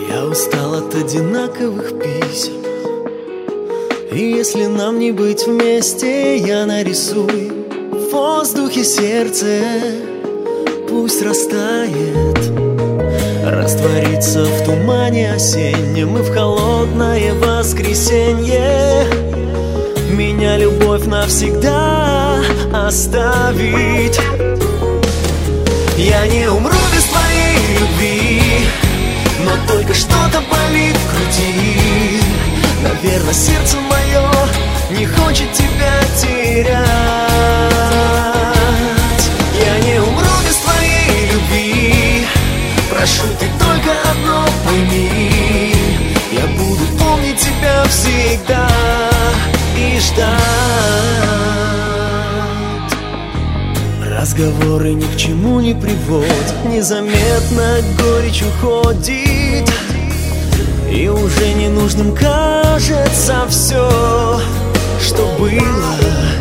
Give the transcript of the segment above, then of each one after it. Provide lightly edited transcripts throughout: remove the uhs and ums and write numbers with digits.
Я устал от одинаковых писем, и если нам не быть вместе, я нарисую в воздухе сердце. Пусть растает, растворится в тумане осеннем и в холодное воскресенье. Меня любовь навсегда оставить. Я не умру без твоей любви, но только что-то болит в груди. Наверное, сердце мое не хочет тебя терять. Я не умру без твоей любви, прошу, ты только одно пойми. Я буду помнить тебя всегда и ждать. Разговоры ни к чему не приводят, незаметно горечь уходит, и уже ненужным кажется все, что было.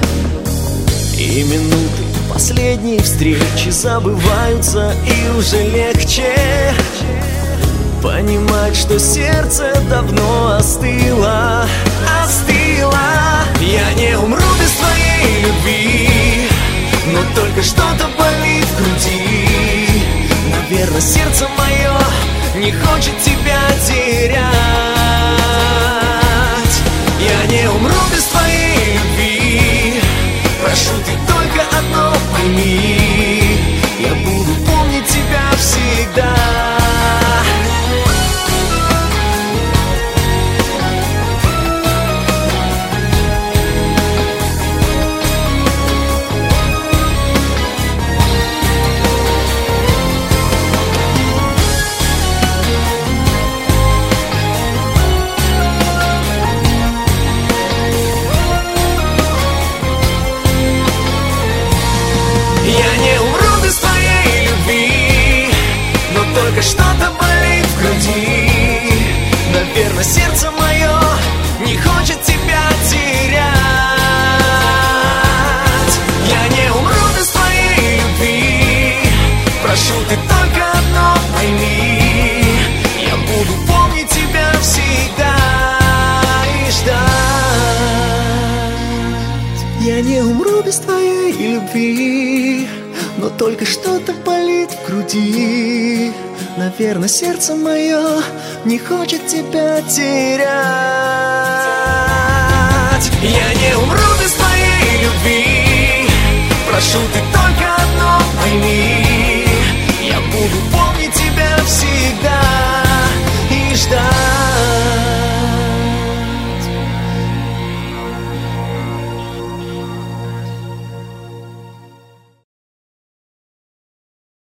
И минуты последней встречи забываются, и уже легче понимать, что сердце давно остыло. Я не умру без твоей любви, но только что-то болит в груди. Наверное, сердце мое не хочет тебя терять. Я не умру без твоей любви, прошу, ты только одно пойми. Я буду помнить тебя всегда. Что-то болит в груди. Наверное, сердце мое не хочет тебя терять. Я не умру без твоей любви, прошу, ты только одно пойми. Я буду помнить тебя всегда и ждать. Я не умру без твоей любви, но только что-то болит в груди. Наверное, сердце мое не хочет тебя терять. Я не умру без твоей любви, прошу, ты